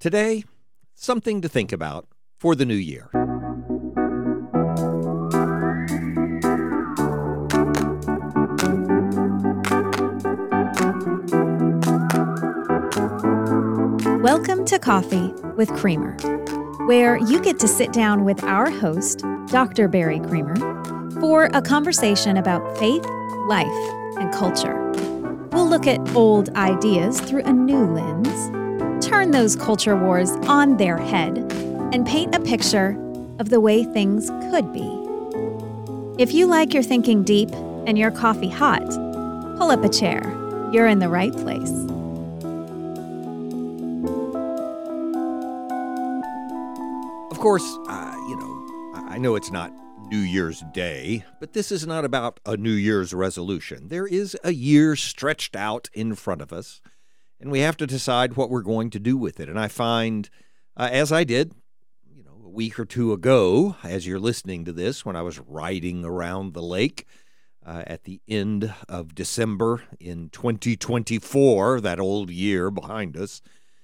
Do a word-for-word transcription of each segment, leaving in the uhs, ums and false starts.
Today, something to think about for the new year. Welcome to Coffee with Creamer, where you get to sit down with our host, Doctor Barry Creamer, for a conversation about faith, life, and culture. We'll look at old ideas through a new lens, turn those culture wars on their head, and paint a picture of the way things could be. If you like your thinking deep and your coffee hot, pull up a chair. You're in the right place. Of course, uh, you know, I know it's not New Year's Day, but this is not about a New Year's resolution. There is a year stretched out in front of us, and we have to decide what we're going to do with it. And I find, uh, as I did, you know, a week or two ago, as you're listening to this, when I was riding around the lake uh, at the end of December in twenty twenty-four, that old year behind us,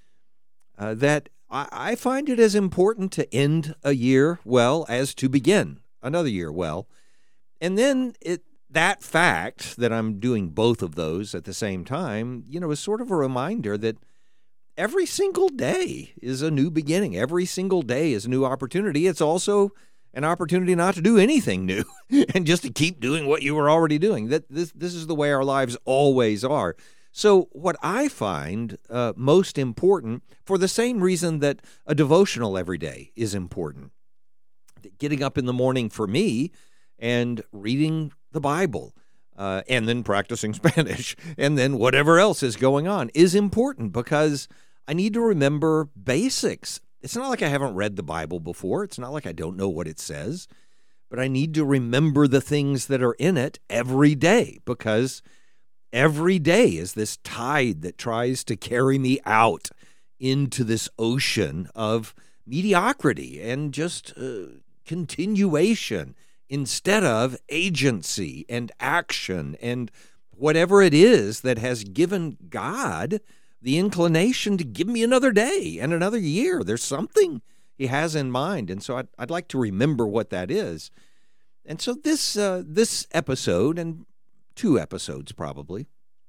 uh, that I, I find it as important to end a year well as to begin another year well. And then it that fact that I'm doing both of those at the same time, you know, is sort of a reminder that every single day is a new beginning. Every single day is a new opportunity. It's also an opportunity not to do anything new and just to keep doing what you were already doing. That this this is the way our lives always are. So what I find uh, most important, for the same reason that a devotional every day is important, getting up in the morning for me and reading the Bible, uh, and then practicing Spanish, and then whatever else is going on is important because I need to remember basics. It's not like I haven't read the Bible before. It's not like I don't know what it says, but I need to remember the things that are in it every day because every day is this tide that tries to carry me out into this ocean of mediocrity and just uh, continuation instead of agency and action and whatever it is that has given God the inclination to give me another day and another year. There's something he has in mind, and so I'd, I'd like to remember what that is. And so this uh, this episode, and two episodes probably,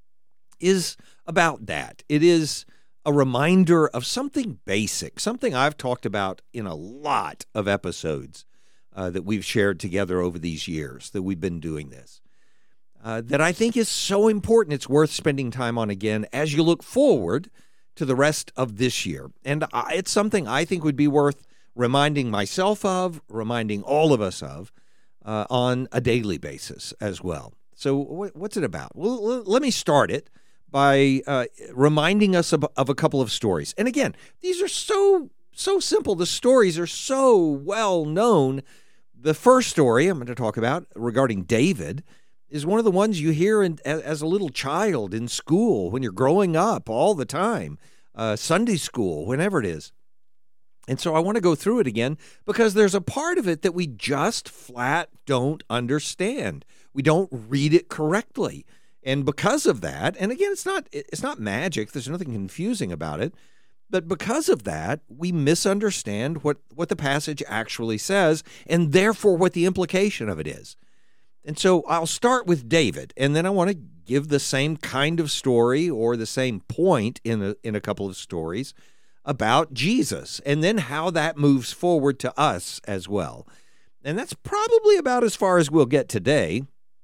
is about that. It is a reminder of something basic, something I've talked about in a lot of episodes uh, that we've shared together over these years that we've been doing this, uh, that I think is so important it's worth spending time on again as you look forward to the rest of this year. And I, it's something I think would be worth reminding myself of, reminding all of us of, uh, on a daily basis as well. So wh- what's it about? Well, l- let me start it by uh, reminding us of, of a couple of stories. And again, these are so, so simple. The stories are so well known. The first story I'm going to talk about regarding David is one of the ones you hear in, as a little child in school when you're growing up all the time, uh, Sunday school, whenever it is. And so I want to go through it again because there's a part of it that we just flat don't understand. We don't read it correctly. And because of that, and again, it's not it's not magic. There's nothing confusing about it. But because of that, we misunderstand what, what the passage actually says and therefore what the implication of it is. And so I'll start with David, and then I want to give the same kind of story or the same point in a, in a couple of stories about Jesus and then how that moves forward to us as well. And that's probably about as far as we'll get today.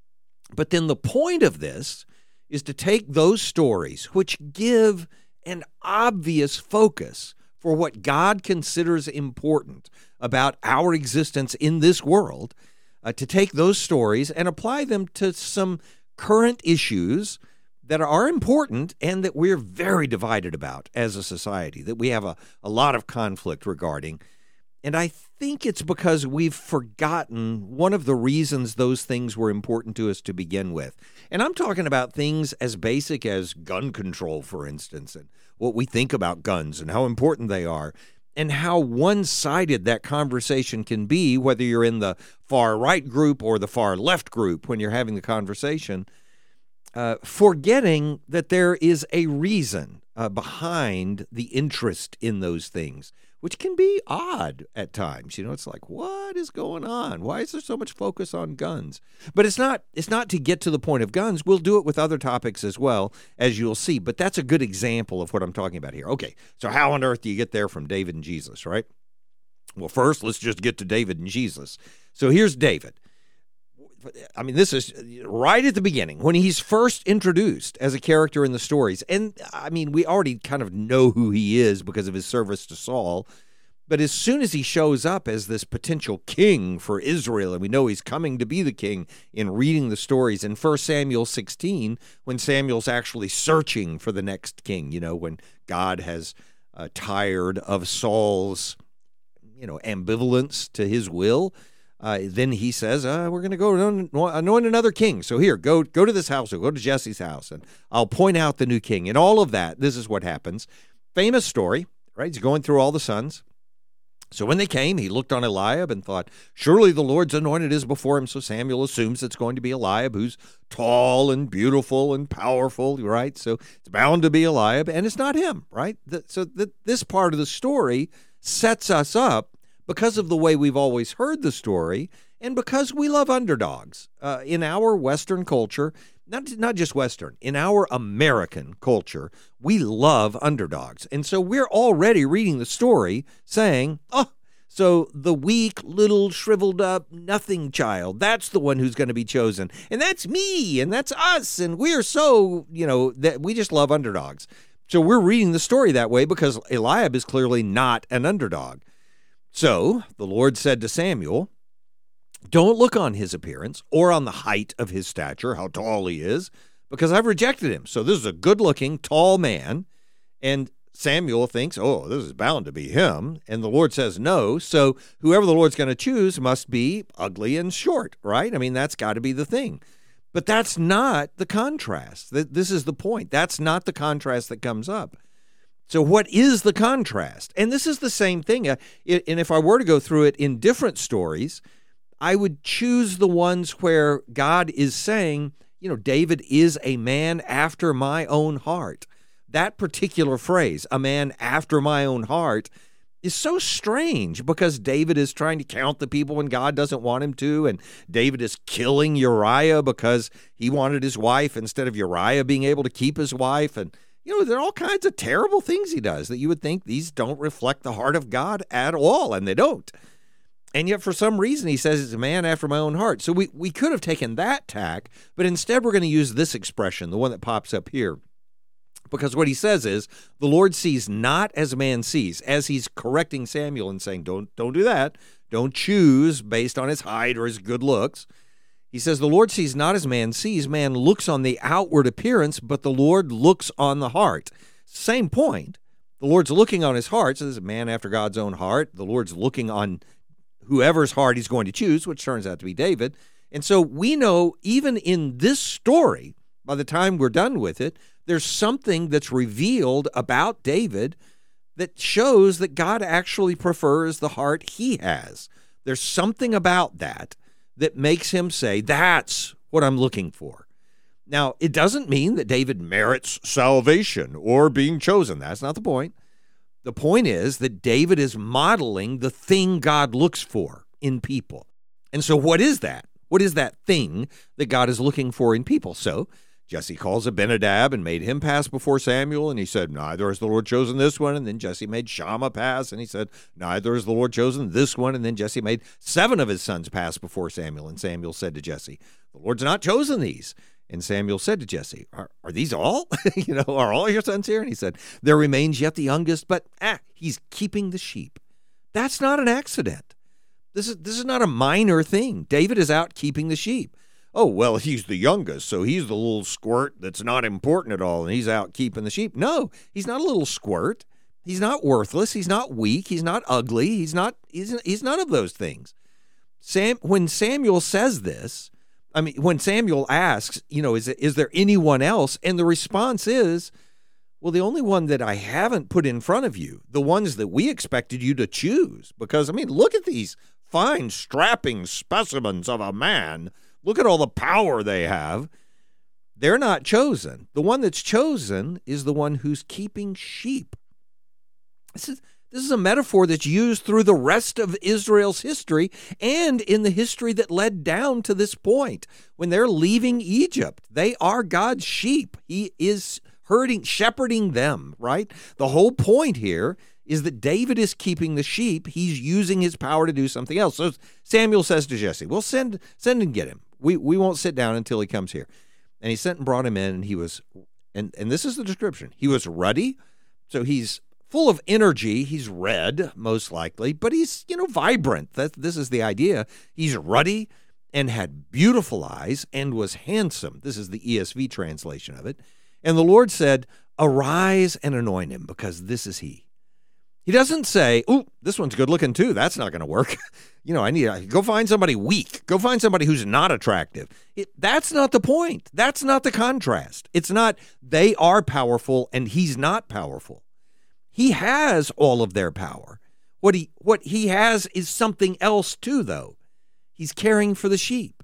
But then the point of this is to take those stories which give an obvious focus for what God considers important about our existence in this world, uh, to take those stories and apply them to some current issues that are important and that we're very divided about as a society, that we have a, a lot of conflict regarding. And I think it's because we've forgotten one of the reasons those things were important to us to begin with. And I'm talking about things as basic as gun control, for instance, and what we think about guns and how important they are, and how one-sided that conversation can be, whether you're in the far right group or the far left group when you're having the conversation. uh, forgetting that there is a reason uh, behind the interest in those things, which can be odd at times. You know, it's like, what is going on? Why is there so much focus on guns? But it's not it's not to get to the point of guns. We'll do it with other topics as well, as you'll see. But that's a good example of what I'm talking about here. Okay, so how on earth do you get there from David and Jesus, right? Well, first, let's just get to David and Jesus. So here's David. I mean, this is right at the beginning when he's first introduced as a character in the stories. And I mean, we already kind of know who he is because of his service to Saul. But as soon as he shows up as this potential king for Israel, and we know he's coming to be the king in reading the stories in First Samuel sixteen, when Samuel's actually searching for the next king, you know, when God has uh, tired of Saul's, you know, ambivalence to his will. Uh, then he says, uh, we're going to go anoint another king. So here, go go to this house, or go to Jesse's house, and I'll point out the new king. And all of that, this is what happens. Famous story, right? He's going through all the sons. So when they came, he looked on Eliab and thought, surely the Lord's anointed is before him. So Samuel assumes it's going to be Eliab, who's tall and beautiful and powerful, right? So it's bound to be Eliab, and it's not him, right? The, so the, this part of the story sets us up because of the way we've always heard the story, and because we love underdogs. Uh, in our Western culture, not, not just Western, in our American culture, we love underdogs. And so we're already reading the story saying, oh, so the weak, little, shriveled up, nothing child, that's the one who's going to be chosen. And that's me, and that's us, and we're so, you know, that we just love underdogs. So we're reading the story that way because Eliab is clearly not an underdog. So the Lord said to Samuel, don't look on his appearance or on the height of his stature, how tall he is, because I've rejected him. So this is a good-looking, tall man, and Samuel thinks, oh, this is bound to be him, and the Lord says no, so whoever the Lord's going to choose must be ugly and short, right? I mean, that's got to be the thing. But that's not the contrast. This is the point. That's not the contrast that comes up. So what is the contrast? And this is the same thing. Uh, it, and if I were to go through it in different stories, I would choose the ones where God is saying, you know, David is a man after my own heart. That particular phrase, a man after my own heart, is so strange because David is trying to count the people when God doesn't want him to, and David is killing Uriah because he wanted his wife instead of Uriah being able to keep his wife. And you know, there are all kinds of terrible things he does that you would think these don't reflect the heart of God at all, and they don't. And yet, for some reason, he says it's a man after my own heart. So we, we could have taken that tack, but instead we're going to use this expression, the one that pops up here. Because what he says is, the Lord sees not as man sees, as he's correcting Samuel and saying, don't, don't do that. Don't choose based on his height or his good looks. He says, the Lord sees not as man sees. Man looks on the outward appearance, but the Lord looks on the heart. Same point. The Lord's looking on his heart. So this is a man after God's own heart. The Lord's looking on whoever's heart he's going to choose, which turns out to be David. And so we know even in this story, by the time we're done with it, there's something that's revealed about David that shows that God actually prefers the heart he has. There's something about that that makes him say, that's what I'm looking for. Now, it doesn't mean that David merits salvation or being chosen. That's not the point. The point is that David is modeling the thing God looks for in people. And so what is that? What is that thing that God is looking for in people? So Jesse calls Abinadab and made him pass before Samuel, and he said, neither has the Lord chosen this one. And then Jesse made Shammah pass, and he said, neither has the Lord chosen this one. And then Jesse made seven of his sons pass before Samuel. And Samuel said to Jesse, the Lord's not chosen these. And Samuel said to Jesse, are, are these all? you know, are all your sons here? And he said, there remains yet the youngest, but ah, he's keeping the sheep. That's not an accident. This is this is not a minor thing. David is out keeping the sheep. Oh, well, he's the youngest, so he's the little squirt that's not important at all, and he's out keeping the sheep. No, he's not a little squirt. He's not worthless. He's not weak. He's not ugly. He's not. He's, he's none of those things. Sam, when Samuel says this, I mean, when Samuel asks, you know, is is there anyone else? And the response is, well, the only one that I haven't put in front of you, the ones that we expected you to choose, because, I mean, look at these fine, strapping specimens of a man. Look at all the power they have. They're not chosen. The one that's chosen is the one who's keeping sheep. This is, this is a metaphor that's used through the rest of Israel's history and in the history that led down to this point. When they're leaving Egypt, they are God's sheep. He is herding, shepherding them, right? The whole point here is that David is keeping the sheep. He's using his power to do something else. So Samuel says to Jesse, well, send send and get him. We we won't sit down until he comes here. And he sent and brought him in, and he was, and, and this is the description. He was ruddy, so he's full of energy. He's red, most likely, but he's, you know, vibrant. That, this is the idea. He's ruddy and had beautiful eyes and was handsome. This is the E S V translation of it. And the Lord said, arise and anoint him, because this is he. He doesn't say, ooh, this one's good looking too. That's not going to work. You know, I need to go find somebody weak. Go find somebody who's not attractive. It, that's not the point. That's not the contrast. It's not they are powerful and he's not powerful. He has all of their power. What he what he has is something else too, though. He's caring for the sheep.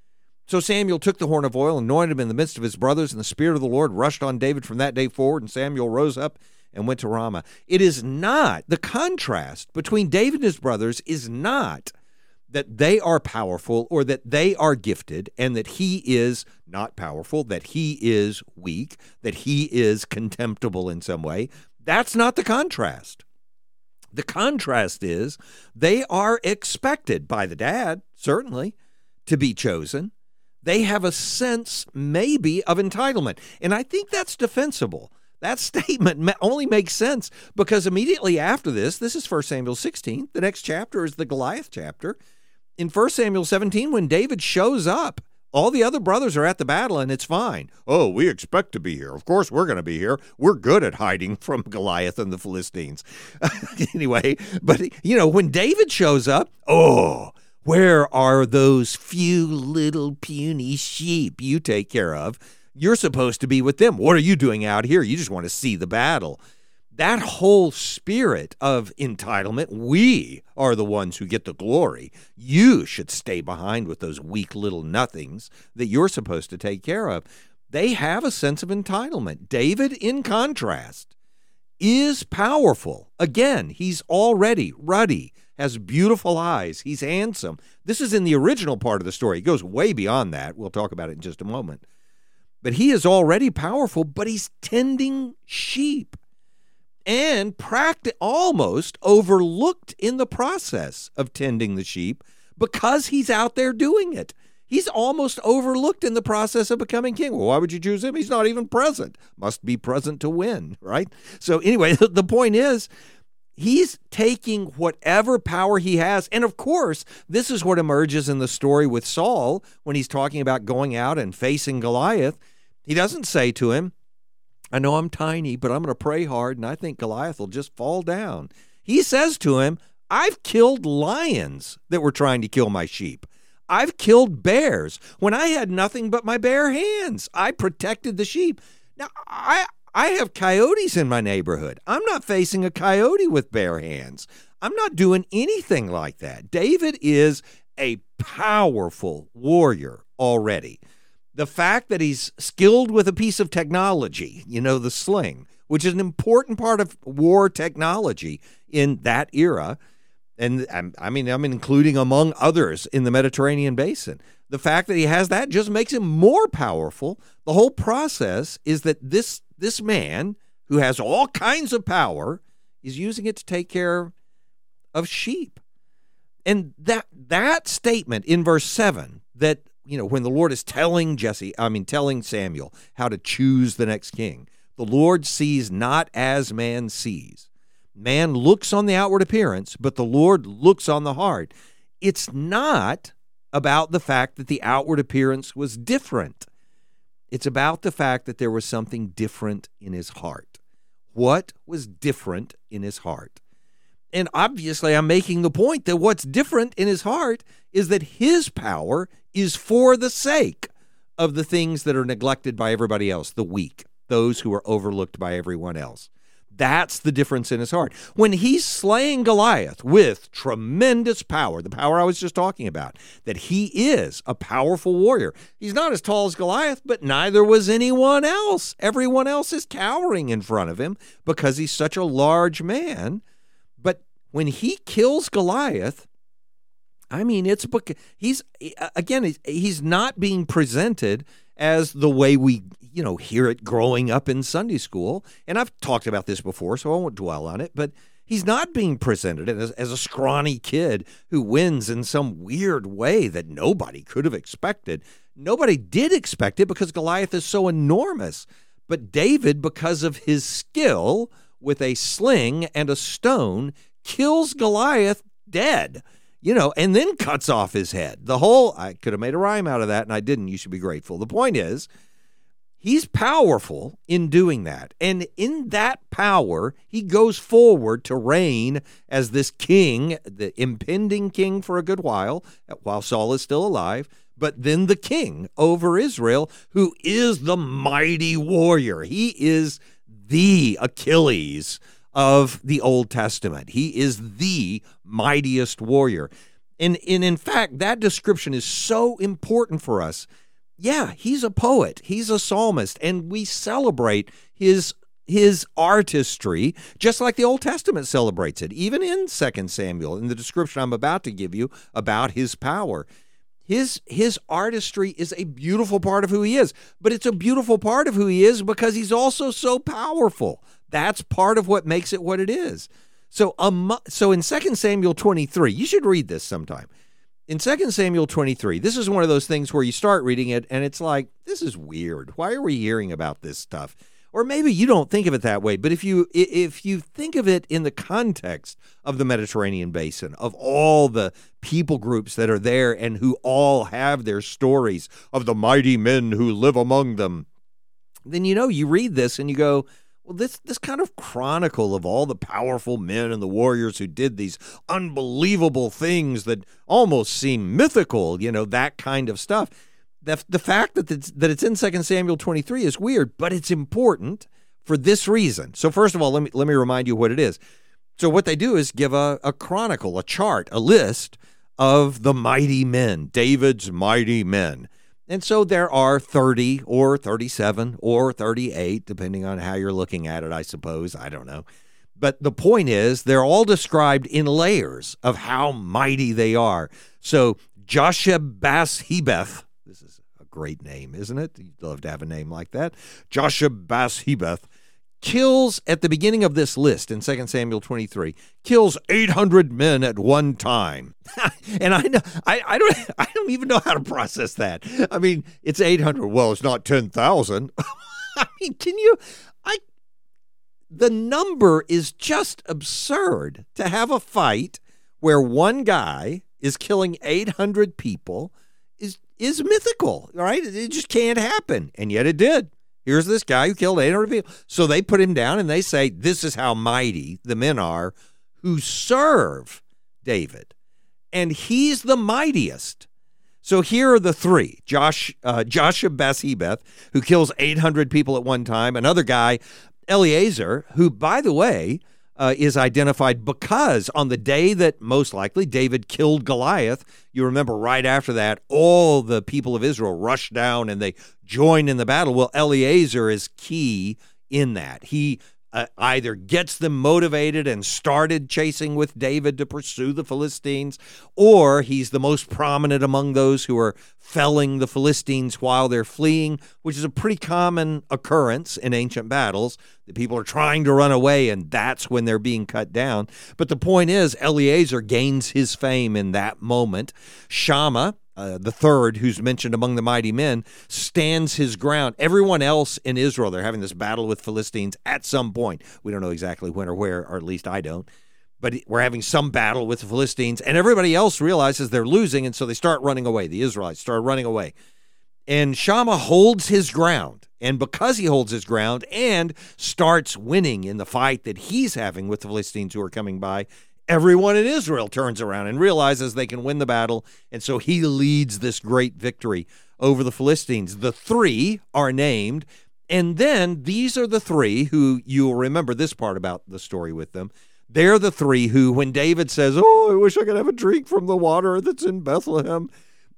So Samuel took the horn of oil and anointed him in the midst of his brothers, and the Spirit of the Lord rushed on David from that day forward, and Samuel rose up and went to Ramah. It is not, the contrast between David and his brothers is not that they are powerful or that they are gifted and that he is not powerful, that he is weak, that he is contemptible in some way. That's not the contrast. The contrast is they are expected by the dad, certainly, to be chosen. They have a sense maybe of entitlement. And I think that's defensible. That statement only makes sense because immediately after this, this is First Samuel sixteen. The next chapter is the Goliath chapter. In First Samuel seventeen, when David shows up, all the other brothers are at the battle and it's fine. Oh, we expect to be here. Of course we're going to be here. We're good at hiding from Goliath and the Philistines. Anyway, but, you know, when David shows up, oh, where are those few little puny sheep you take care of? You're supposed to be with them. What are you doing out here? You just want to see the battle. That whole spirit of entitlement, we are the ones who get the glory. You should stay behind with those weak little nothings that you're supposed to take care of. They have a sense of entitlement. David, in contrast, is powerful. Again, he's already ruddy, has beautiful eyes. He's handsome. This is in the original part of the story. It goes way beyond that. We'll talk about it in just a moment. But he is already powerful, but he's tending sheep and practi- almost overlooked in the process of tending the sheep because he's out there doing it. He's almost overlooked in the process of becoming king. Well, why would you choose him? He's not even present. Must be present to win, right? So anyway, the point is, he's taking whatever power he has. And of course, this is what emerges in the story with Saul when he's talking about going out and facing Goliath. He doesn't say to him, I know I'm tiny, but I'm going to pray hard, and I think Goliath will just fall down. He says to him, I've killed lions that were trying to kill my sheep. I've killed bears when I had nothing but my bare hands. I protected the sheep. Now, I I have coyotes in my neighborhood. I'm not facing a coyote with bare hands. I'm not doing anything like that. David is a powerful warrior already. The fact that he's skilled with a piece of technology, you know, the sling, which is an important part of war technology in that era, and I mean, I'm including among others in the Mediterranean basin. The fact that he has that just makes him more powerful. The whole process is that this this man, who has all kinds of power, is using it to take care of sheep. And that that statement in verse seven, that, you know, when the Lord is telling Jesse, I mean, telling Samuel how to choose the next king, the Lord sees not as man sees. Man looks on the outward appearance, but the Lord looks on the heart. It's not about the fact that the outward appearance was different. It's about the fact that there was something different in his heart. What was different in his heart? And obviously, I'm making the point that what's different in his heart is that his power is for the sake of the things that are neglected by everybody else, the weak, those who are overlooked by everyone else. That's the difference in his heart. When he's slaying Goliath with tremendous power, the power I was just talking about, that he is a powerful warrior. He's not as tall as Goliath, but neither was anyone else. Everyone else is cowering in front of him because he's such a large man. But when he kills Goliath, I mean, it's he's again, he's not being presented as the way we, you know, hear it growing up in Sunday school. And I've talked about this before, so I won't dwell on it. But he's not being presented as, as a scrawny kid who wins in some weird way that nobody could have expected. Nobody did expect it because Goliath is so enormous. But David, because of his skill with a sling and a stone, kills Goliath dead. You know, and then cuts off his head. The whole, I could have made a rhyme out of that, and I didn't. You should be grateful. The point is, he's powerful in doing that. And in that power, he goes forward to reign as this king, the impending king for a good while, while Saul is still alive, but then the king over Israel, who is the mighty warrior. He is the Achilles of the Old Testament. He is the mightiest warrior. And, and in fact, that description is so important for us. Yeah, he's a poet. He's a psalmist. And we celebrate his, his artistry just like the Old Testament celebrates it, even in Second Samuel, in the description I'm about to give you about his power. His, his artistry is a beautiful part of who he is, but it's a beautiful part of who he is because he's also so powerful. That's part of what makes it what it is. So um, so in Second Samuel twenty-three, you should read this sometime. In Second Samuel twenty-three, this is one of those things where you start reading it and it's like, this is weird. Why are we hearing about this stuff? Or maybe you don't think of it that way, but if you if you think of it in the context of the Mediterranean basin, of all the people groups that are there and who all have their stories of the mighty men who live among them, then, you know, you read this and you go, well, this this kind of chronicle of all the powerful men and the warriors who did these unbelievable things that almost seem mythical, you know, that kind of stuff. The, the fact that it's, that it's in Second Samuel twenty-three is weird, but it's important for this reason. So first of all, let me let me remind you what it is. So what they do is give a, a chronicle, a chart, a list of the mighty men, David's mighty men. And so there are thirty or thirty-seven or thirty-eight, depending on how you're looking at it, I suppose. I don't know. But the point is, they're all described in layers of how mighty they are. So Josheb-Bas-Hebeth, this is a great name, isn't it? You'd love to have a name like that. Josheb-Bas-Hebeth kills, at the beginning of this list in Second Samuel twenty-three, kills eight hundred men at one time. And I know I, I don't I don't even know how to process that. I mean, it's eight hundred. Well, it's not ten thousand. I mean, can you I the number is just absurd to have a fight where one guy is killing eight hundred people is is mythical, right? It just can't happen. And yet it did. Here's this guy who killed eight hundred people. So they put him down and they say, this is how mighty the men are who serve David. And he's the mightiest. So here are the three. Josh, uh, Josheb-Bas-Hebeth, who kills eight hundred people at one time. Another guy, Eleazar, who, by the way, uh, is identified because on the day that most likely David killed Goliath, you remember right after that, all the people of Israel rushed down and they join in the battle. Well, Eleazar is key in that. He uh, either gets them motivated and started chasing with David to pursue the Philistines, or he's the most prominent among those who are felling the Philistines while they're fleeing, which is a pretty common occurrence in ancient battles. The people are trying to run away, and that's when they're being cut down. But the point is, Eleazar gains his fame in that moment. Shammah, Uh, the third, who's mentioned among the mighty men, stands his ground. Everyone else in Israel, they're having this battle with Philistines at some point. We don't know exactly when or where, or at least I don't. But we're having some battle with the Philistines, and everybody else realizes they're losing, and so they start running away. The Israelites start running away. And Shammah holds his ground. And because he holds his ground and starts winning in the fight that he's having with the Philistines who are coming by, everyone in Israel turns around and realizes they can win the battle, and so he leads this great victory over the Philistines. The three are named And then these are the three who, you'll remember this part about the story with them. They're the three who, when David says, oh, I wish I could have a drink from the water that's in Bethlehem,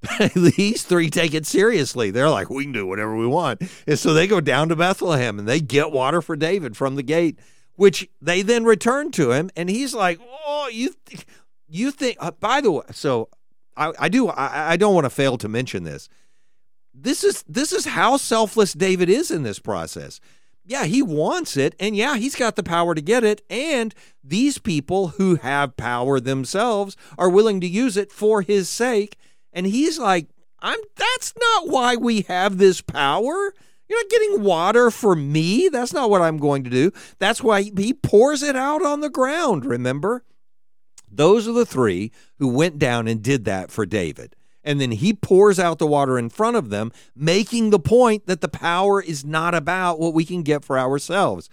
these three take it seriously. They're like, we can do whatever we want. And so they go down to Bethlehem and they get water for David from the gate, which they then return to him. And he's like, oh, you, th- you think, uh, by the way, so I, I do, I, I don't want to fail to mention this. This is this is how selfless David is in this process. Yeah, he wants it, and yeah, he's got the power to get it, and these people who have power themselves are willing to use it for his sake, and he's like, "I'm. That's not why we have this power. You're not getting water for me. That's not what I'm going to do. That's why he pours it out on the ground, remember? Those are the three who went down and did that for David. And then he pours out the water in front of them, making the point that the power is not about what we can get for ourselves.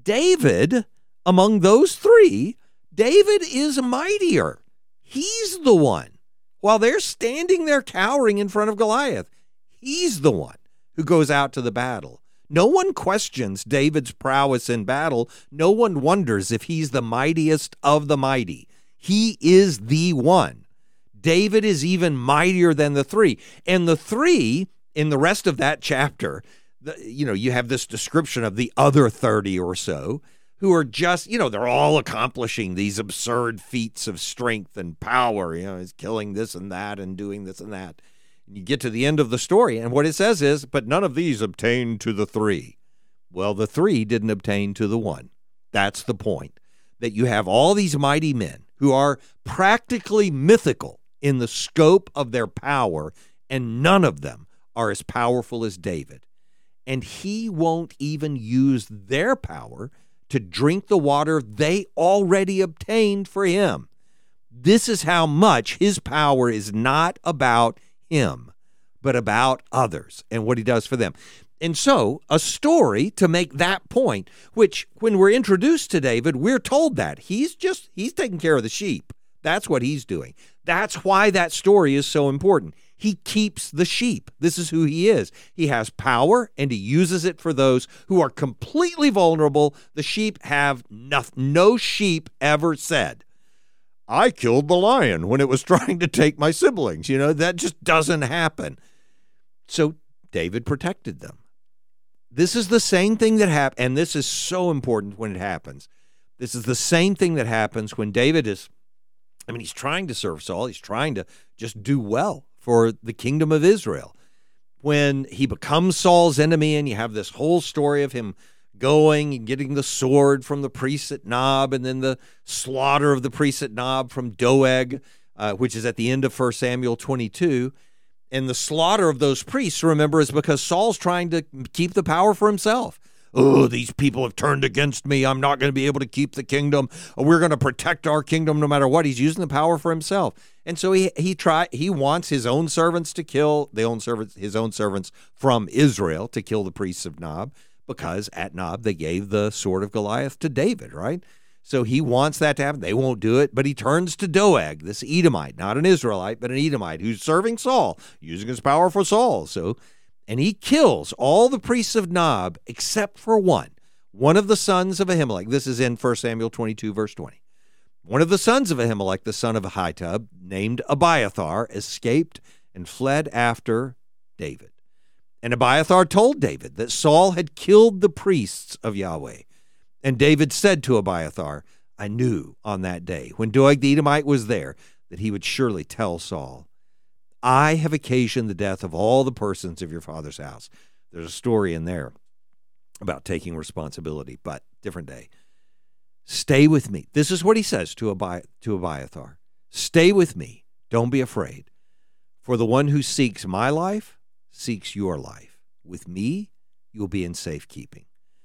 David, among those three, David is mightier. He's the one. While they're standing there cowering in front of Goliath, he's the one who goes out to the battle. No one questions David's prowess in battle. No one wonders if he's the mightiest of the mighty. He is the one. David is even mightier than the three. And the three, in the rest of that chapter, the, you know, you have this description of the other thirty or so who are just, you know, they're all accomplishing these absurd feats of strength and power. You know, he's killing this and that and doing this and that. And you get to the end of the story, and what it says is, but none of these obtained to the three. Well, the three didn't obtain to the one. That's the point, that you have all these mighty men who are practically mythical in the scope of their power, and none of them are as powerful as David. And he won't even use their power to drink the water they already obtained for him. This is how much his power is not about him, but about others and what he does for them. And so a story to make that point, which when we're introduced to David, we're told that he's just, he's taking care of the sheep. That's what he's doing. That's why that story is so important. He keeps the sheep. This is who he is. He has power, and he uses it for those who are completely vulnerable. The sheep have nothing. No sheep ever said, I killed the lion when it was trying to take my siblings. You know, that just doesn't happen. So David protected them. This is the same thing that happened, and this is so important when it happens. This is the same thing that happens when David is, I mean, he's trying to serve Saul. He's trying to just do well for the kingdom of Israel. When he becomes Saul's enemy, and you have this whole story of him going and getting the sword from the priests at Nob, and then the slaughter of the priests at Nob from Doeg, uh, which is at the end of First Samuel twenty-two. And the slaughter of those priests, remember, is because Saul's trying to keep the power for himself. Oh, these people have turned against me. I'm not going to be able to keep the kingdom. We're going to protect our kingdom no matter what. He's using the power for himself. And so he he try he wants his own servants to kill the own servants, his own servants from Israel to kill the priests of Nob, because at Nob they gave the sword of Goliath to David, right? So he wants that to happen. They won't do it, but he turns to Doeg, this Edomite, not an Israelite, but an Edomite who's serving Saul, using his power for Saul. So, and he kills all the priests of Nob except for one, one of the sons of Ahimelech. This is in First Samuel twenty-two, verse twenty. One of the sons of Ahimelech, the son of Ahitub, named Abiathar, escaped and fled after David. And Abiathar told David that Saul had killed the priests of Yahweh. And David said to Abiathar, I knew on that day, when Doeg the Edomite was there, that he would surely tell Saul, I have occasioned the death of all the persons of your father's house. There's a story in there about taking responsibility, but different day. Stay with me. This is what he says to, Abi- to Abiathar. Stay with me. Don't be afraid. For the one who seeks my life seeks your life. With me, you will be in safekeeping.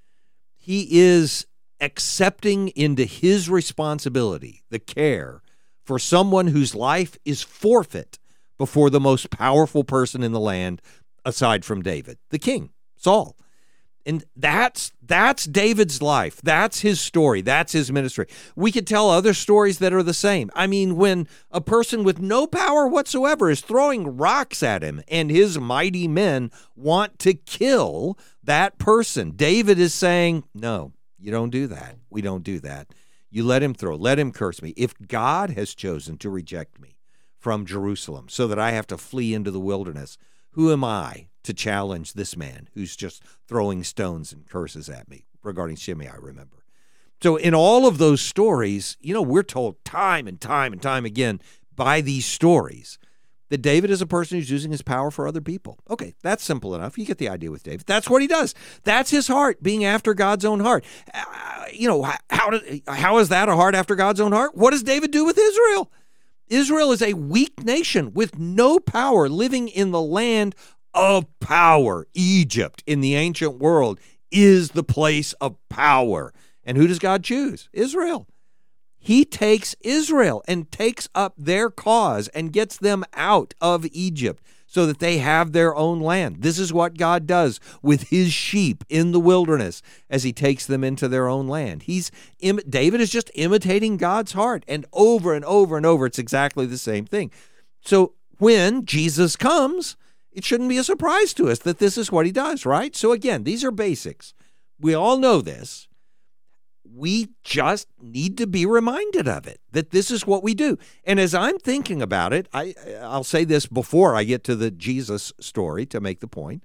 He is accepting into his responsibility the care for someone whose life is forfeit before the most powerful person in the land, aside from David, the king, Saul. And that's that's David's life. That's his story. That's his ministry. We could tell other stories that are the same. I mean, when a person with no power whatsoever is throwing rocks at him and his mighty men want to kill that person, David is saying, no, you don't do that. We don't do that. You let him throw, let him curse me. If God has chosen to reject me from Jerusalem so that I have to flee into the wilderness, who am I to challenge this man who's just throwing stones and curses at me? Regarding Shimei, I remember. So in all of those stories, you know, we're told time and time and time again by these stories that David is a person who's using his power for other people. Okay, that's simple enough. You get the idea with David. That's what he does. That's his heart, being after God's own heart. Uh, you know, how, did, how is that a heart after God's own heart? What does David do with Israel? Israel is a weak nation with no power, living in the land of power. Egypt in the ancient world is the place of power. And who does God choose? Israel. He takes Israel and takes up their cause and gets them out of Egypt so that they have their own land. This is what God does with his sheep in the wilderness as he takes them into their own land. He's David is just imitating God's heart, and over and over and over, it's exactly the same thing. So when Jesus comes, it shouldn't be a surprise to us that this is what he does, right? So again, these are basics. We all know this. We just need to be reminded of it, that this is what we do. And as I'm thinking about it, I, I'll say this before I get to the Jesus story to make the point.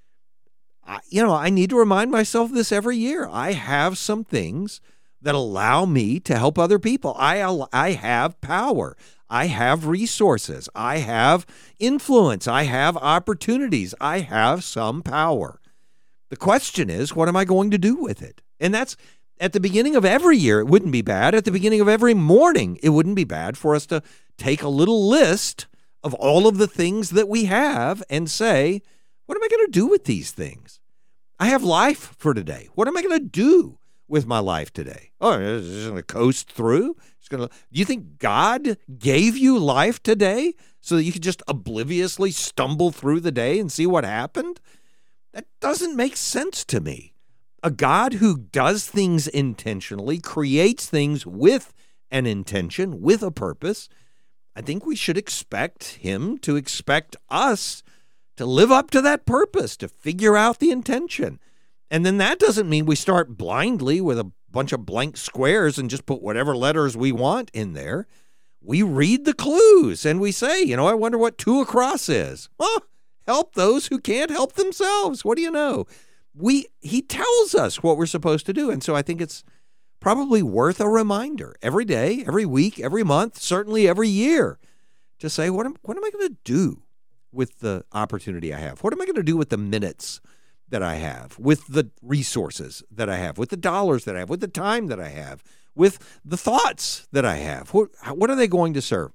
I, you know, I need to remind myself of this every year. I have some things that allow me to help other people. I, I have power. I have resources. I have influence. I have opportunities. I have some power. The question is, what am I going to do with it? And that's at the beginning of every year, it wouldn't be bad. At the beginning of every morning, it wouldn't be bad for us to take a little list of all of the things that we have and say, what am I going to do with these things? I have life for today. What am I going to do with my life today? Oh, it's just going to coast through? It's going to. Do you think God gave you life today so that you could just obliviously stumble through the day and see what happened? That doesn't make sense to me. A God who does things intentionally, creates things with an intention, with a purpose, I think we should expect him to expect us to live up to that purpose, to figure out the intention. And then that doesn't mean we start blindly with a bunch of blank squares and just put whatever letters we want in there. We read the clues and we say, you know, I wonder what two across is. Well, help those who can't help themselves. What do you know? We he tells us what we're supposed to do. And so I think it's probably worth a reminder every day, every week, every month, certainly every year, to say, what am, what am I going to do with the opportunity I have? What am I going to do with the minutes that I have, with the resources that I have, with the dollars that I have, with the time that I have, with the thoughts that I have? What, what are they going to serve?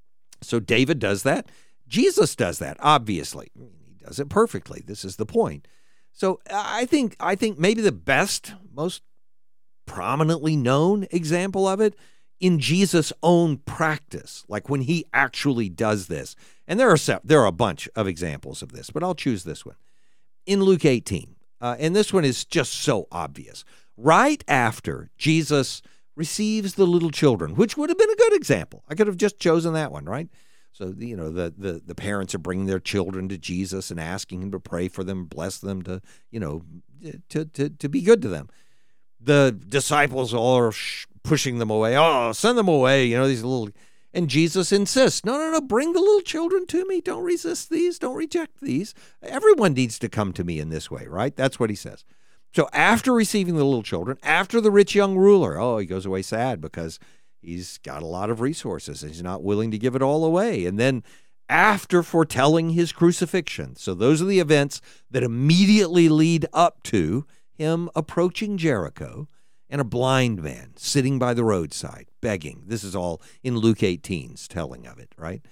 So David does that. Jesus does that, obviously. He does it perfectly. This is the point. So I think I think maybe the best, most prominently known example of it in Jesus' own practice, like when he actually does this. And there are there are a bunch of examples of this, but I'll choose this one. In Luke eighteen, uh, and this one is just so obvious. Right after Jesus receives the little children, which would have been a good example. I could have just chosen that one, right? So, you know, the, the, the parents are bringing their children to Jesus and asking him to pray for them, bless them, to, you know, to, to, to be good to them. The disciples all are sh- pushing them away. Oh, send them away, you know, these little... And Jesus insists, no, no, no, bring the little children to me. Don't resist these. Don't reject these. Everyone needs to come to me in this way, right? That's what he says. So after receiving the little children, after the rich young ruler, oh, he goes away sad because he's got a lot of resources and he's not willing to give it all away. And then after foretelling his crucifixion, so those are the events that immediately lead up to him approaching Jericho and a blind man sitting by the roadside begging. This is all in Luke eighteen's telling of it, right?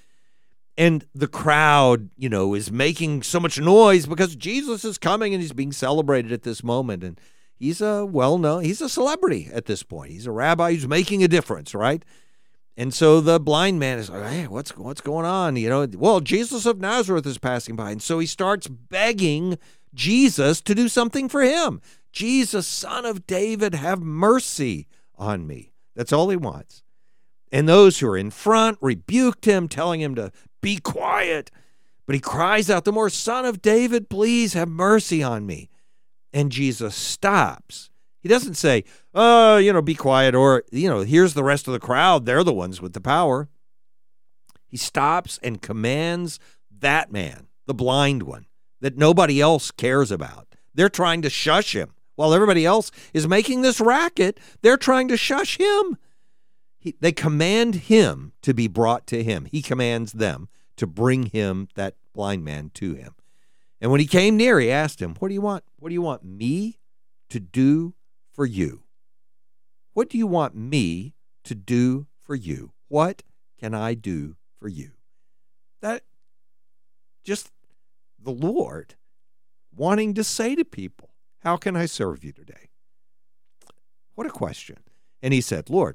And the crowd, you know, is making so much noise because Jesus is coming and he's being celebrated at this moment. And he's a well-known, he's a celebrity at this point. He's a rabbi who's making a difference, right? And so the blind man is like, hey, what's, what's going on? You know, well, Jesus of Nazareth is passing by. And so he starts begging Jesus to do something for him. Jesus, Son of David, have mercy on me. That's all he wants. And those who are in front rebuked him, telling him to be quiet. But he cries out the more, Son of David, please have mercy on me. And Jesus stops. He doesn't say, oh, you know, be quiet, or, you know, here's the rest of the crowd. They're the ones with the power. He stops and commands that man, the blind one, that nobody else cares about. They're trying to shush him. While everybody else is making this racket, they're trying to shush him. He, they command him to be brought to him. He commands them to bring him, that blind man, to him. And when he came near, he asked him, what do you want? What do you want me to do for you? What do you want me to do for you? What can I do for you? That just the Lord wanting to say to people, how can I serve you today? What a question. And he said, Lord,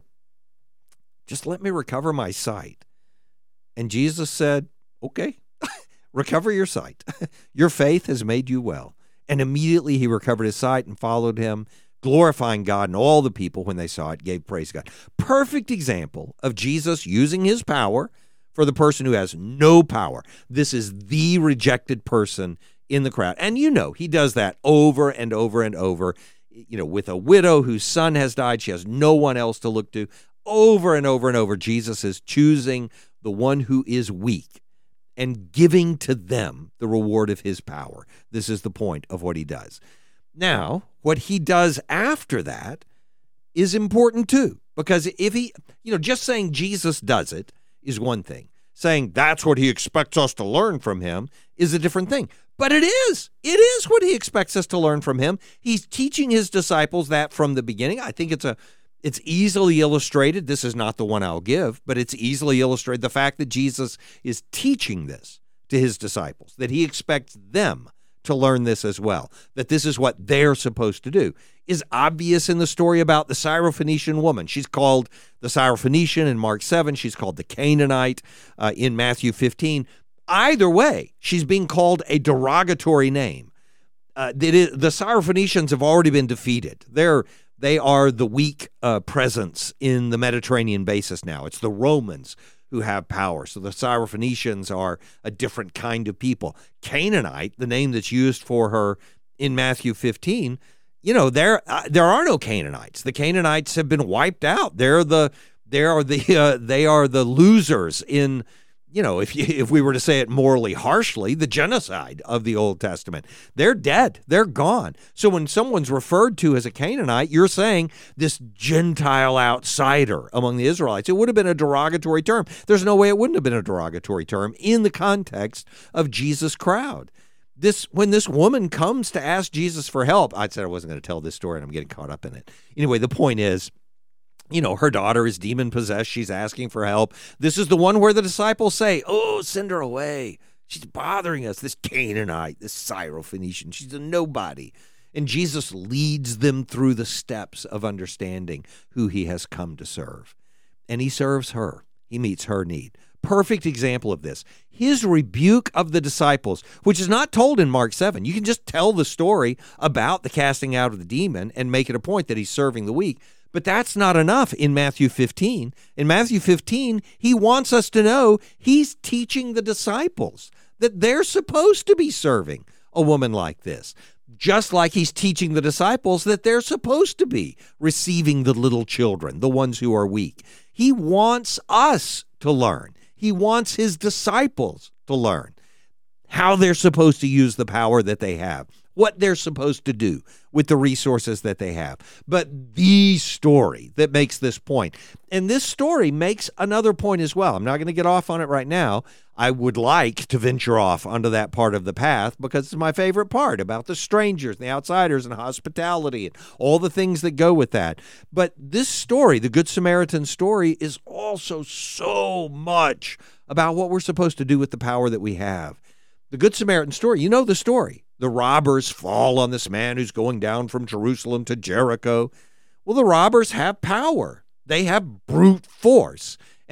just let me recover my sight. And Jesus said, okay, recover your sight. Your faith has made you well. And immediately he recovered his sight and followed him, glorifying God, and all the people, when they saw it, gave praise to God. Perfect example of Jesus using his power for the person who has no power. This is the rejected person in the crowd. And you know, he does that over and over and over, you know, with a widow whose son has died. She has no one else to look to. Over and over and over, Jesus is choosing the one who is weak and giving to them the reward of his power. This is the point of what he does. Now, what he does after that is important too, because if he, you know, just saying Jesus does it is one thing. Saying that's what he expects us to learn from him is a different thing. But it is. It is what he expects us to learn from him. He's teaching his disciples that from the beginning. I think it's a It's easily illustrated. This is not the one I'll give, but it's easily illustrated. The fact that Jesus is teaching this to his disciples, that he expects them to learn this as well, that this is what they're supposed to do, is obvious in the story about the Syrophoenician woman. She's called the Syrophoenician in Mark seven. She's called the Canaanite uh, in Matthew fifteen. Either way, she's being called a derogatory name. Uh, it is, the Syrophoenicians have already been defeated. They're They are the weak uh, presence in the Mediterranean basin now. It's the Romans who have power. So the Syrophoenicians are a different kind of people. Canaanite, the name that's used for her in Matthew fifteen, you know, there uh, there are no Canaanites. The Canaanites have been wiped out. They're the they are the uh, they are the losers in, you know, if you, if we were to say it morally harshly, the genocide of the Old Testament. They're dead. They're gone. So when someone's referred to as a Canaanite, you're saying this Gentile outsider among the Israelites. It would have been a derogatory term. There's no way it wouldn't have been a derogatory term in the context of Jesus' crowd. This when this woman comes to ask Jesus for help, I said I wasn't going to tell this story, and I'm getting caught up in it. Anyway, the point is, you know, her daughter is demon-possessed. She's asking for help. This is the one where the disciples say, oh, send her away. She's bothering us, this Canaanite, this Syrophoenician. She's a nobody. And Jesus leads them through the steps of understanding who he has come to serve. And he serves her. He meets her need. Perfect example of this. His rebuke of the disciples, which is not told in Mark seven. You can just tell the story about the casting out of the demon and make it a point that he's serving the weak. But that's not enough in Matthew fifteen. In Matthew fifteen, he wants us to know he's teaching the disciples that they're supposed to be serving a woman like this, just like he's teaching the disciples that they're supposed to be receiving the little children, the ones who are weak. He wants us to learn. He wants his disciples to learn how they're supposed to use the power that they have, what they're supposed to do with the resources that they have. But the story that makes this point, and this story makes another point as well. I'm not going to get off on it right now. I would like to venture off onto that part of the path because it's my favorite part about the strangers, the outsiders, and hospitality, and all the things that go with that. But this story, the Good Samaritan story, is also so much about what we're supposed to do with the power that we have. The Good Samaritan story, you know the story. The robbers fall on this man who's going down from Jerusalem to Jericho. Well, the robbers have power. They have brute force.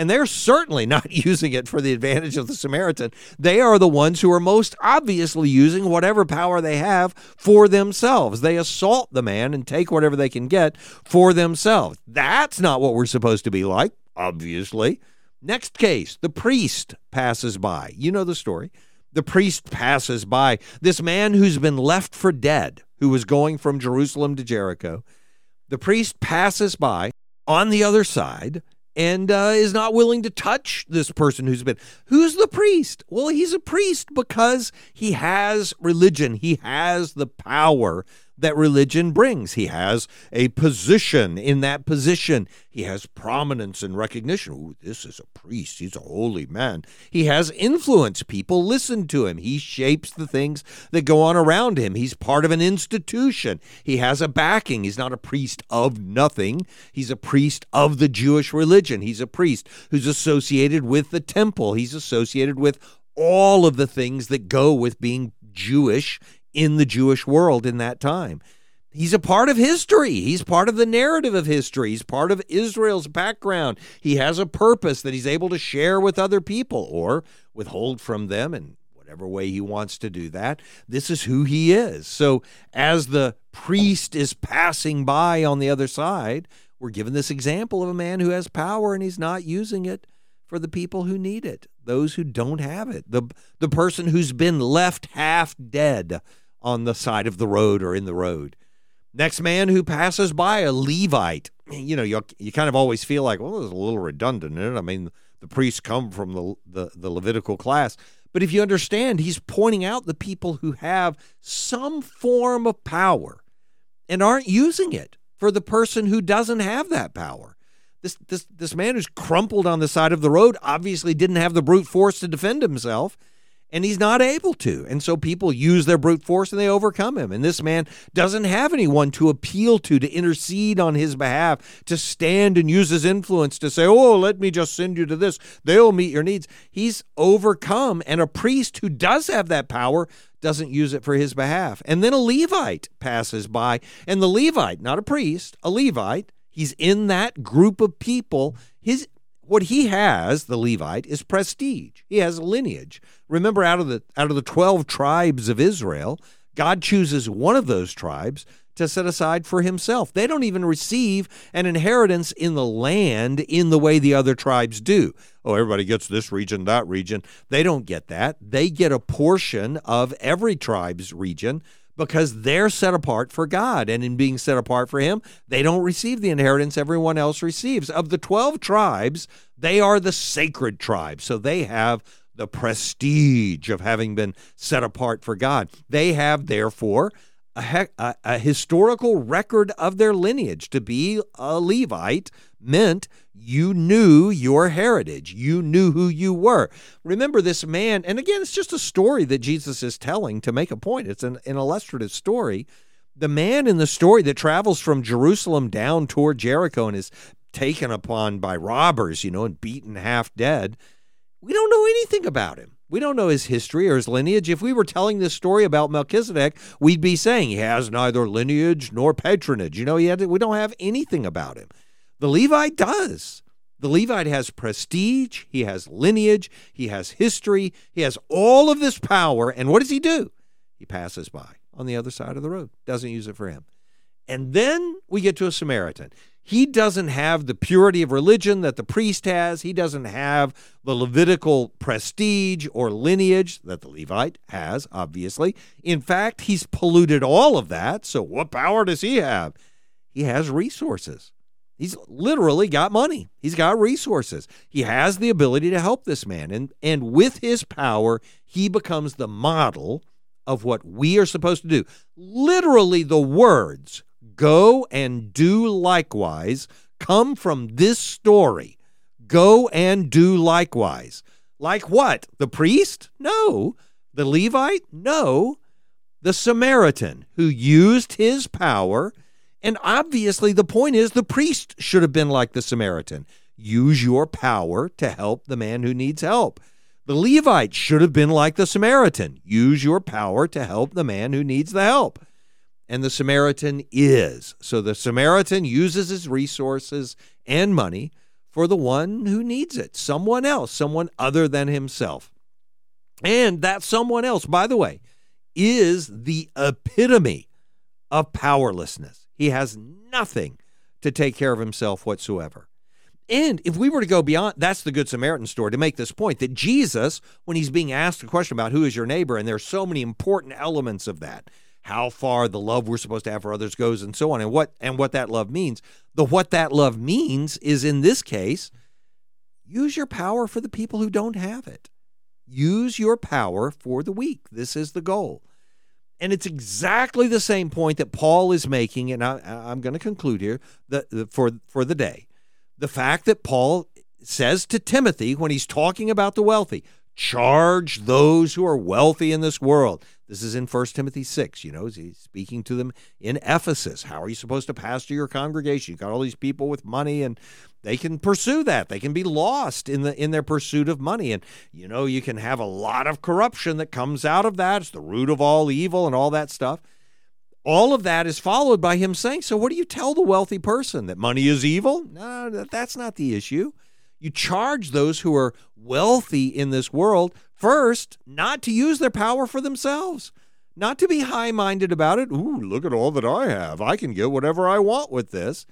And they're certainly not using it for the advantage of the Samaritan. They are the ones who are most obviously using whatever power they have for themselves. They assault the man and take whatever they can get for themselves. That's not what we're supposed to be like, obviously. Next case, the priest passes by. You know the story. The priest passes by. This man who's been left for dead, who was going from Jerusalem to Jericho. The priest passes by on the other side and uh, is not willing to touch this person who's been. Who's the priest? Well, he's a priest because he has religion. He has the power that religion brings. He has a position. In that position, he has prominence and recognition. Ooh, this is a priest. He's a holy man. He has influence. People listen to him. He shapes the things that go on around him. He's part of an institution. He has a backing. He's not a priest of nothing. He's a priest of the Jewish religion. He's a priest who's associated with the temple. He's associated with all of the things that go with being Jewish in the Jewish world in that time. He's a part of history. He's part of the narrative of history. He's part of Israel's background. He has a purpose that he's able to share with other people or withhold from them in whatever way he wants to do that. This is who he is. So as the priest is passing by on the other side, we're given this example of a man who has power and he's not using it for the people who need it, those who don't have it, the, the person who's been left half dead on the side of the road or in the road. Next man who passes by, a Levite. You know, you you kind of always feel like, well, there's a little redundant in it. I mean, the priests come from the, the, the Levitical class. But if you understand, he's pointing out the people who have some form of power and aren't using it for the person who doesn't have that power. This this this man who's crumpled on the side of the road obviously didn't have the brute force to defend himself, and he's not able to. And so people use their brute force and they overcome him. And this man doesn't have anyone to appeal to, to intercede on his behalf, to stand and use his influence to say, oh, let me just send you to this. They'll meet your needs. He's overcome, and a priest who does have that power doesn't use it for his behalf. And then a Levite passes by, and the Levite, not a priest, a Levite, he's in that group of people. His What he has, the Levite, is prestige. He has a lineage. Remember, out of the out of the twelve tribes of Israel, God chooses one of those tribes to set aside for himself. They don't even receive an inheritance in the land in the way the other tribes do. Oh, everybody gets this region, that region. They don't get that. They get a portion of every tribe's region because they're set apart for God. And in being set apart for him, they don't receive the inheritance everyone else receives. Of the twelve tribes, they are the sacred tribes. So they have the prestige of having been set apart for God. They have, therefore, a, he- a, a historical record of their lineage. To be a Levite meant you knew your heritage. You knew who you were. Remember this man, and again, it's just a story that Jesus is telling to make a point. It's an, an illustrative story. The man in the story that travels from Jerusalem down toward Jericho and is taken upon by robbers, you know, and beaten half dead, we don't know anything about him. We don't know his history or his lineage. If we were telling this story about Melchizedek, we'd be saying he has neither lineage nor patronage. You know, he had, we don't have anything about him. The Levite does. The Levite has prestige, he has lineage, he has history, he has all of this power, and what does he do? He passes by on the other side of the road, doesn't use it for him. And then we get to a Samaritan. He doesn't have the purity of religion that the priest has. He doesn't have the Levitical prestige or lineage that the Levite has, obviously. In fact, he's polluted all of that, so what power does he have? He has resources. He's literally got money. He's got resources. He has the ability to help this man. And, and with his power, he becomes the model of what we are supposed to do. Literally, the words, go and do likewise, come from this story. Go and do likewise. Like what? The priest? No. The Levite? No. The Samaritan who used his power. And obviously the point is the priest should have been like the Samaritan. Use your power to help the man who needs help. The Levite should have been like the Samaritan. Use your power to help the man who needs the help. And the Samaritan is. So the Samaritan uses his resources and money for the one who needs it, someone else, someone other than himself. And that someone else, by the way, is the epitome of powerlessness. He has nothing to take care of himself whatsoever. And if we were to go beyond, that's the Good Samaritan story, to make this point, that Jesus, when he's being asked a question about who is your neighbor, and there's so many important elements of that, how far the love we're supposed to have for others goes and so on, and what and what that love means. The what that love means is, in this case, use your power for the people who don't have it. Use your power for the weak. This is the goal. And it's exactly the same point that Paul is making, and I, I'm going to conclude here the, the, for, for the day. The fact that Paul says to Timothy when he's talking about the wealthy, charge those who are wealthy in this world. This is in First Timothy six, you know, he's speaking to them in Ephesus. How are you supposed to pastor your congregation? You've got all these people with money, and they can pursue that. They can be lost in the in their pursuit of money. And, you know, you can have a lot of corruption that comes out of that. It's the root of all evil and all that stuff. All of that is followed by him saying, so what do you tell the wealthy person? That money is evil? No, that's not the issue. You charge those who are wealthy in this world, first, not to use their power for themselves, not to be high-minded about it. Ooh, look at all that I have. I can get whatever I want with this.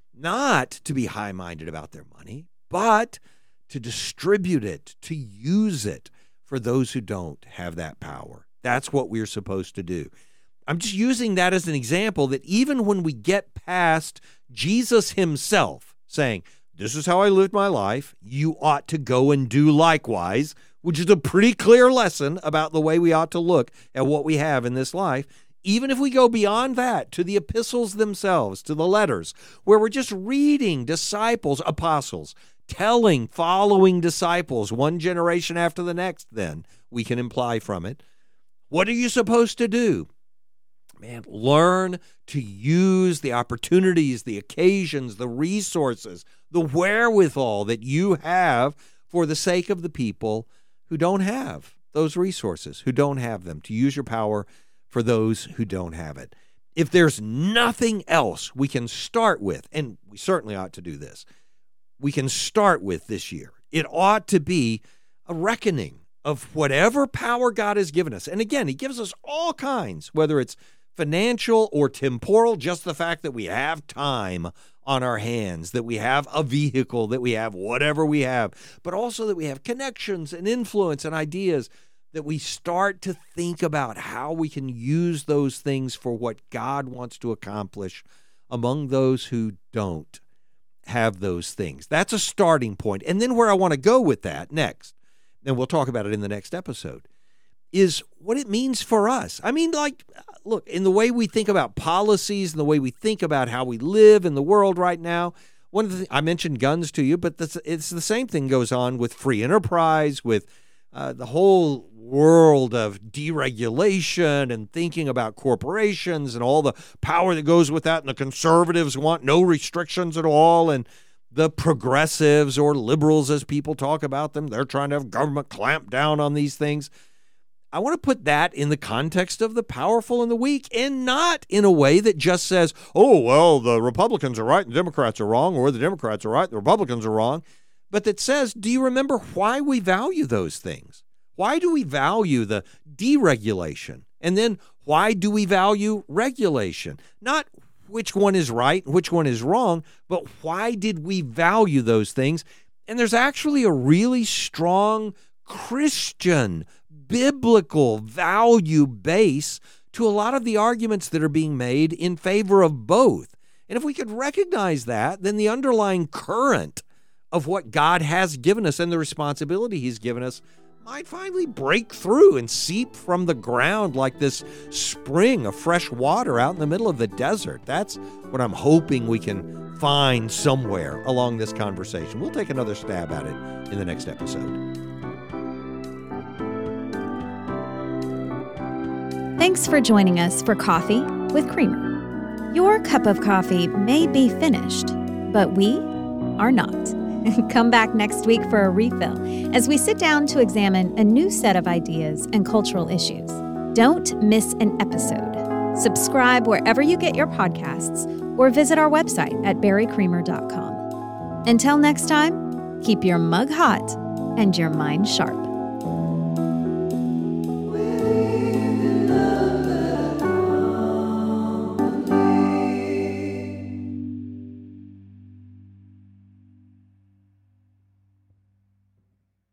Not to be high-minded about their money, but to distribute it, to use it for those who don't have that power. That's what we're supposed to do. I'm just using that as an example that even when we get past Jesus himself saying, this is how I lived my life, you ought to go and do likewise, which is a pretty clear lesson about the way we ought to look at what we have in this life. Even if we go beyond that to the epistles themselves, to the letters, where we're just reading disciples, apostles, telling, following disciples, one generation after the next, then we can imply from it, what are you supposed to do? Man, learn to use the opportunities, the occasions, the resources, the wherewithal that you have for the sake of the people who don't have those resources, who don't have them, to use your power for those who don't have it. If there's nothing else we can start with, and we certainly ought to do this, we can start with this year, it ought to be a reckoning of whatever power God has given us. And again, he gives us all kinds, whether it's financial or temporal, just the fact that we have time on our hands, that we have a vehicle, that we have whatever we have, but also that we have connections and influence and ideas, that we start to think about how we can use those things for what God wants to accomplish among those who don't have those things. That's a starting point. And then where I want to go with that next, and we'll talk about it in the next episode, is what it means for us. I mean, like, look, in the way we think about policies and the way we think about how we live in the world right now, one of the I mentioned guns to you, but this, it's the same thing goes on with free enterprise, with uh, the whole world of deregulation and thinking about corporations and all the power that goes with that. And the conservatives want no restrictions at all. And the progressives, or liberals as people talk about them, they're trying to have government clamp down on these things. I want to put that in the context of the powerful and the weak, and not in a way that just says, oh, well, the Republicans are right and the Democrats are wrong, or the Democrats are right and the Republicans are wrong, but that says, do you remember why we value those things? Why do we value the deregulation? And then why do we value regulation? Not which one is right and which one is wrong, but why did we value those things? And there's actually a really strong Christian biblical value base to a lot of the arguments that are being made in favor of both. And if we could recognize that, then the underlying current of what God has given us and the responsibility he's given us might finally break through and seep from the ground like this spring of fresh water out in the middle of the desert. That's what I'm hoping we can find somewhere along this conversation. We'll take another stab at it in the next episode. Thanks for joining us for Coffee with Creamer. Your cup of coffee may be finished, but we are not. Come back next week for a refill as we sit down to examine a new set of ideas and cultural issues. Don't miss an episode. Subscribe wherever you get your podcasts or visit our website at barry creamer dot com. Until next time, keep your mug hot and your mind sharp.